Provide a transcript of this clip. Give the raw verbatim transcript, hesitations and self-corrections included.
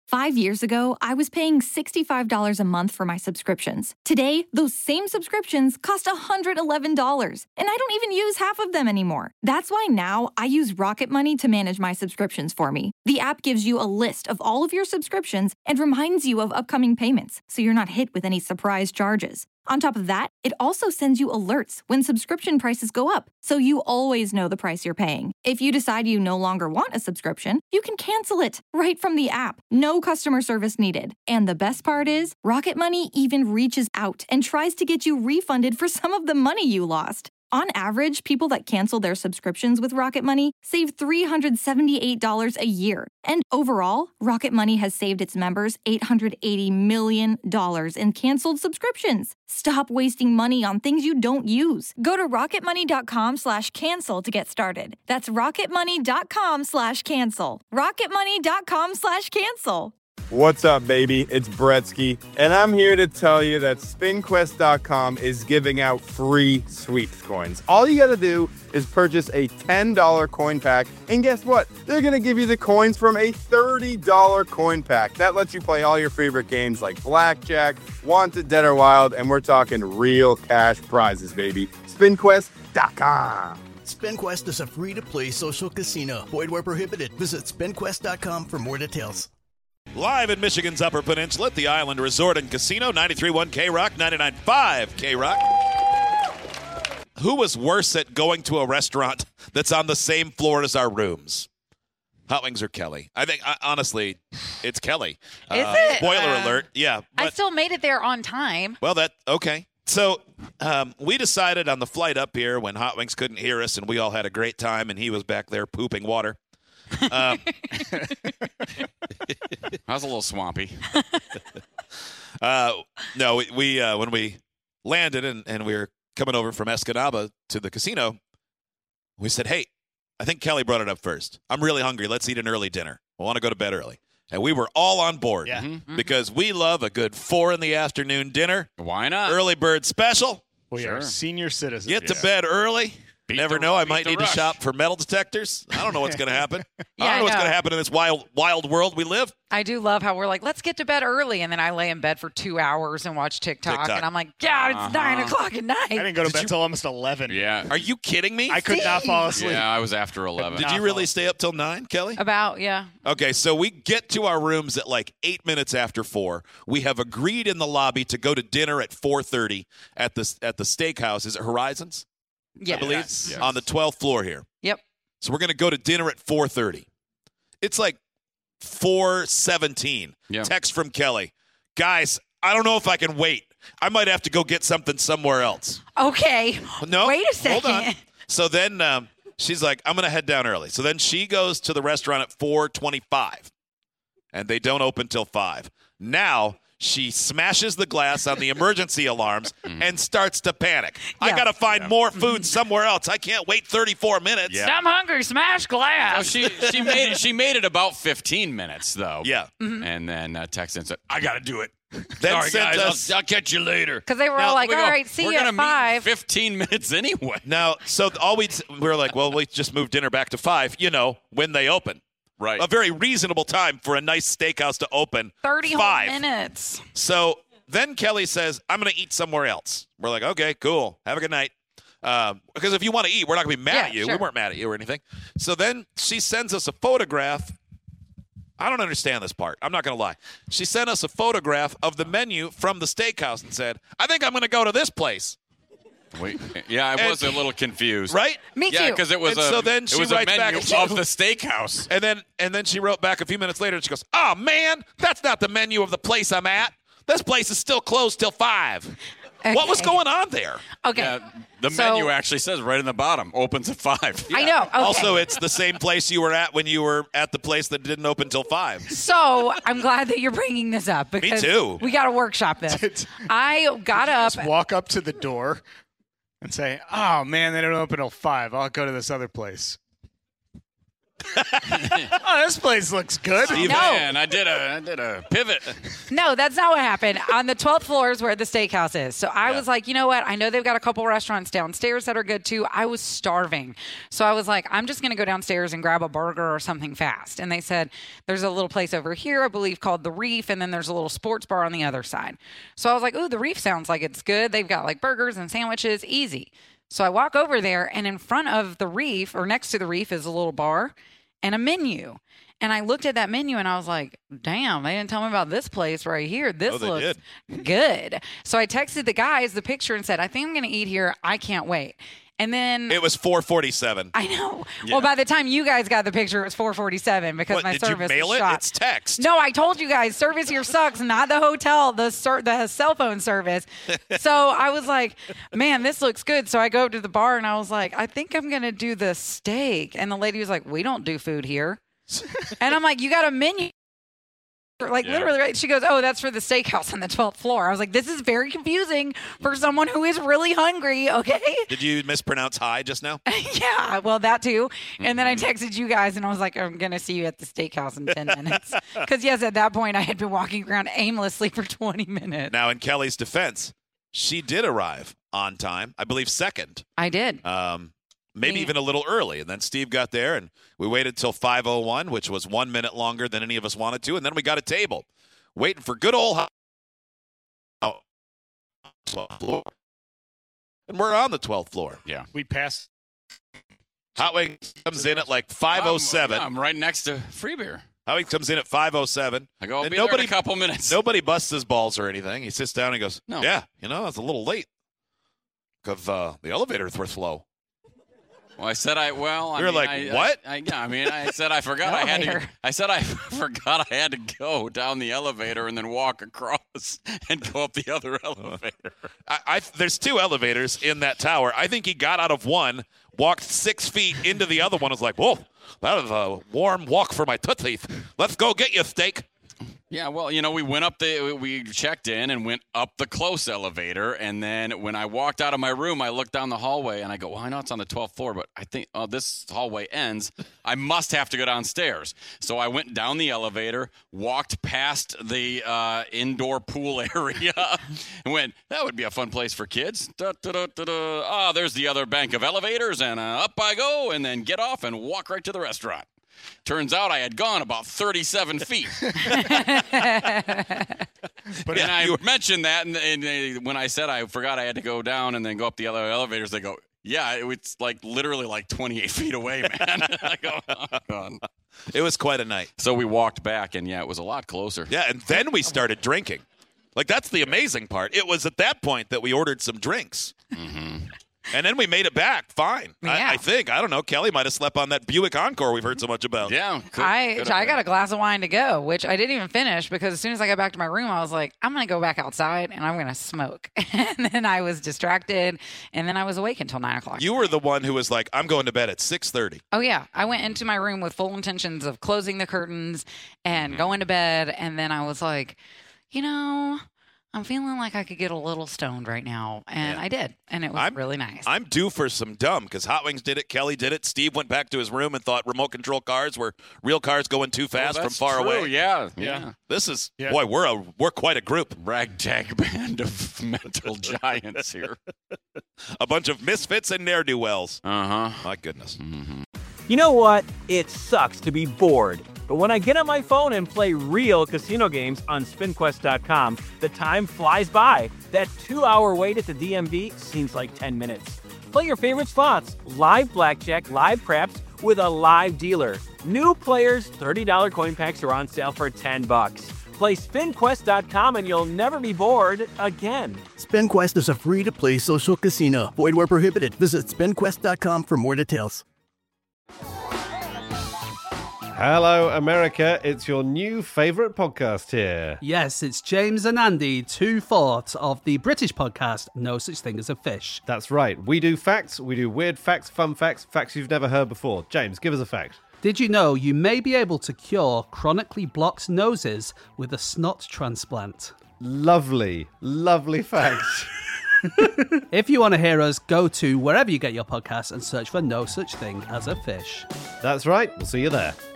Five years ago, I was paying sixty-five dollars a month for my subscriptions. Today, those same subscriptions cost one hundred eleven dollars, and I don't even use half of them anymore. That's why now I use Rocket Money to manage my subscriptions for me. The app gives you a list of all of your subscriptions and reminds you of upcoming payments, so you're not hit with any surprise charges. On top of that, it also sends you alerts when subscription prices go up, so you always know the price you're paying. If you decide you no longer want a subscription, you can cancel it right from the app. No customer service needed. And the best part is, Rocket Money even reaches out and tries to get you refunded for some of the money you lost. On average, people that cancel their subscriptions with Rocket Money save three hundred seventy-eight dollars a year. And overall, Rocket Money has saved its members eight hundred eighty million dollars in canceled subscriptions. Stop wasting money on things you don't use. Go to rocketmoney.com slash cancel to get started. That's rocketmoney.com slash cancel. rocketmoney.com slash cancel. What's up, baby? It's Bretsky, and I'm here to tell you that spin quest dot com is giving out free sweeps coins. All you gotta do is purchase a ten dollar coin pack, and guess what? They're gonna give you the coins from a thirty dollar coin pack. That lets you play all your favorite games like Blackjack, Wanted, Dead or Wild, and we're talking real cash prizes, baby. spin quest dot com. SpinQuest is a free-to-play social casino. Void where prohibited. Visit spin quest dot com for more details. Live in Michigan's Upper Peninsula at the Island Resort and Casino, ninety-three point one K-Rock, ninety-nine point five K-Rock. Who was worse at going to a restaurant that's on the same floor as our rooms? Hot Wings or Kelly? I think, uh, honestly, it's Kelly. Is uh, it? Spoiler Uh, alert. Yeah. But, I still made it there on time. well, that, okay. So um, we decided on the flight up here when Hot Wings couldn't hear us and we all had a great time and he was back there pooping water. Um, I was a little swampy. uh, no, we, we uh, when we landed and, and we were coming over from Escanaba to the casino, we said, hey, I think Kelly brought it up first. I'm really hungry. Let's eat an early dinner. I want to go to bed early. And we were all on board Yeah. mm-hmm. because we love a good four in the afternoon dinner. Why not? Early bird special. We Sure. are senior citizens. Get to Yeah. bed early. Beat Never the- know. I beat might the need rush. to shop for metal detectors. I don't know what's going to happen. Yeah, I don't I know what's know. going to happen in this wild, wild world we live. I do love how we're like, let's get to bed early. And then I lay in bed for two hours and watch TikTok. TikTok. And I'm like, God, it's Uh-huh. nine o'clock at night. I didn't go to Did bed you- till almost eleven. Yeah. Are you kidding me? I could not fall asleep. Yeah, I was after eleven. Did you really stay up till nine, Kelly? About, yeah. Okay, so we get to our rooms at like eight minutes after four. We have agreed in the lobby to go to dinner at four thirty at the at the steakhouse. Is it Horizons? Yeah. I believe Yes, yes. on the twelfth floor here. Yep. So we're going to go to dinner at four thirty. It's like four seventeen. Yeah. Text from Kelly. Guys, I don't know if I can wait. I might have to go get something somewhere else. Okay. No. Wait a Hold on. second. So then um, she's like, I'm going to head down early. So then she goes to the restaurant at four twenty-five, and they don't open till five. Now she smashes the glass on the emergency alarms and starts to panic. I Yeah. got to find more food somewhere else. I can't wait thirty-four minutes. Yeah. I'm hungry. Smash glass. Oh, she she made it. She made it about fifteen minutes though. Yeah. And then uh, texted and said, "I got to do it." Then Sorry, sent guys. us- I'll, I'll catch you later. Because they were Now, all like, We all go, right, see We're you gonna at meet five. in fifteen minutes anyway. Now, so all we we're like, well, we just moved dinner back to five. You know, when they open. Right. A very reasonable time for a nice steakhouse to open. thirty five. whole minutes. So then Kelly says, I'm going to eat somewhere else. We're like, okay, cool. Have a good night. Um, because if you want to eat, we're not going to be mad Yeah, at you. sure. We weren't mad at you or anything. So then she sends us a photograph. I don't understand this part. I'm not going to lie. She sent us a photograph of the menu from the steakhouse and said, I think I'm going to go to this place. Wait, yeah, I was And- a little confused. Right? Me Yeah, too. because it was And a so then it she was a writes back menu and she- of the steakhouse. And then and then she wrote back a few minutes later and she goes, oh, man, that's not the menu of the place I'm at. This place is still closed till five. What was Okay. going on there? Okay. Yeah, the So- menu actually says right in the bottom, opens at five. I know. Okay. Also, it's the same place you were at when you were at the place that didn't open till five. So I'm glad that you're bringing this up because too. we got to workshop this. I got up. Just walk up to the door and say, "Oh man, they don't open till five. I'll go to this other place." Oh, this place looks good. Oh, No. man, I did a I did a pivot. No, that's not what happened. On the twelfth floor is where the steakhouse is. So I Yeah. was like, you know what? I know they've got a couple restaurants downstairs that are good too. I was starving. So I was like, I'm just going to go downstairs and grab a burger or something fast. And they said, there's a little place over here, I believe, called The Reef. And then there's a little sports bar on the other side. So I was like, ooh, The Reef sounds like it's good. They've got like burgers and sandwiches, easy. So I walk over there, and in front of The Reef, or next to The Reef, is a little bar and a menu. And I looked at that menu and I was like, damn, they didn't tell me about this place right here. This Oh, they looks good. So I texted the guys the picture and said, I think I'm going to eat here. I can't wait. And then It was four forty-seven. I know. Yeah. Well, by the time you guys got the picture, it was four forty-seven because What, my did you service mail was it? shot. It's text. No, I told you guys, service here sucks. Not the hotel, the ser- the cell phone service. So I was like, man, this looks good. So I go to the bar and I was like, I think I'm gonna do the steak. And the lady was like, we don't do food here. And I'm like, you got a menu. Like Yeah. literally, right? She goes, "Oh, that's for the steakhouse on the twelfth floor." I was like, "This is very confusing for someone who is really hungry." Okay. Did you mispronounce hi just now? Yeah, well, that too. And then I Mm-hmm. texted you guys, and I was like, I'm going to see you at the steakhouse in ten minutes. Because, yes, at that point, I had been walking around aimlessly for twenty minutes. Now, in Kelly's defense, she did arrive on time. I believe second. I did. Um, maybe Yeah. even a little early. And then Steve got there, and we waited till five oh one, which was one minute longer than any of us wanted to. And then we got a table, waiting for good old hot. Oh, twelfth floor. And we're on the twelfth floor. Yeah. We passed. Hot Wings comes in at like five oh seven. I'm, I'm right next to free beer. Hot Wings comes in at five oh seven. I go, I'll And be nobody, there in a couple minutes. Nobody busts his balls or anything. He sits down and goes, No. yeah, you know, it's a little late because uh, the elevators were slow. Well, I said I. Well, I You're mean, like, I, what? I, I, yeah, I mean, I said I forgot I had to. Elevator. I said I forgot I had to go down the elevator and then walk across and go up the other elevator. I, I there's two elevators in that tower. I think he got out of one, walked six feet into the other one. Was like, whoa, that was a warm walk for my tootsies. Let's go get you, steak. Yeah, well, you know, we went up the, we checked in and went up the close elevator, and then when I walked out of my room, I looked down the hallway and I go, well, I know it's on the twelfth floor, but I think oh, this hallway ends. I must have to go downstairs. So I went down the elevator, walked past the uh, indoor pool area, and went, that would be a fun place for kids. Da, da, da, da, da. Ah, there's the other bank of elevators, and uh, up I go, and then get off and walk right to the restaurant. Turns out I had gone about thirty-seven feet. But and I mentioned that, and, and they, when I said I forgot I had to go down and then go up the other elevators, they go, yeah, it, it's like literally like twenty-eight feet away, man. I go, oh, God. It was quite a night. So we walked back, and yeah, it was a lot closer. Yeah, and then we started drinking. Like, that's the amazing part. It was at that point that we ordered some drinks. Mm-hmm. And then we made it back fine. Yeah. I, I think. I don't know. Kelly might have slept on that Buick Encore we've heard so much about. Yeah. could- I could have I been. got a glass of wine to go, which I didn't even finish because as soon as I got back to my room, I was like, I'm going to go back outside and I'm going to smoke. And then I was distracted, and then I was awake until nine o'clock. You were the one who was like, I'm going to bed at six thirty. Oh, yeah. I went into my room with full intentions of closing the curtains and going to bed. And then I was like, you know, I'm feeling like I could get a little stoned right now. And Yeah. I did. And it was I'm- really nice. I'm due for some dumb because Hot Wings did it. Kelly did it. Steve went back to his room and thought remote control cars were real cars going too Oh, fast from that's far true. away. Yeah. Yeah. Yeah. This is, Yeah. boy, we're a we're quite a group. Ragtag band of mental giants here. A bunch of misfits and ne'er-do-wells. Uh huh. My goodness. You know what? It sucks to be bored. But when I get on my phone and play real casino games on spin quest dot com, the time flies by. That two-hour wait at the D M V seems like ten minutes. Play your favorite slots, live blackjack, live craps, with a live dealer. New players, thirty dollars coin packs are on sale for ten bucks. Play spin quest dot com and you'll never be bored again. SpinQuest is a free-to-play social casino. Void where prohibited. Visit spin quest dot com for more details. Hello, America. It's your new favourite podcast here. Yes, it's James and Andy, two-fourths of the British podcast No Such Thing as a Fish. That's right. We do facts, we do weird facts, fun facts, facts you've never heard before. James, give us a fact. Did you know you may be able to cure chronically blocked noses with a snot transplant? Lovely, lovely fact. If you want to hear us, go to wherever you get your podcasts and search for No Such Thing as a Fish. That's right. We'll see you there.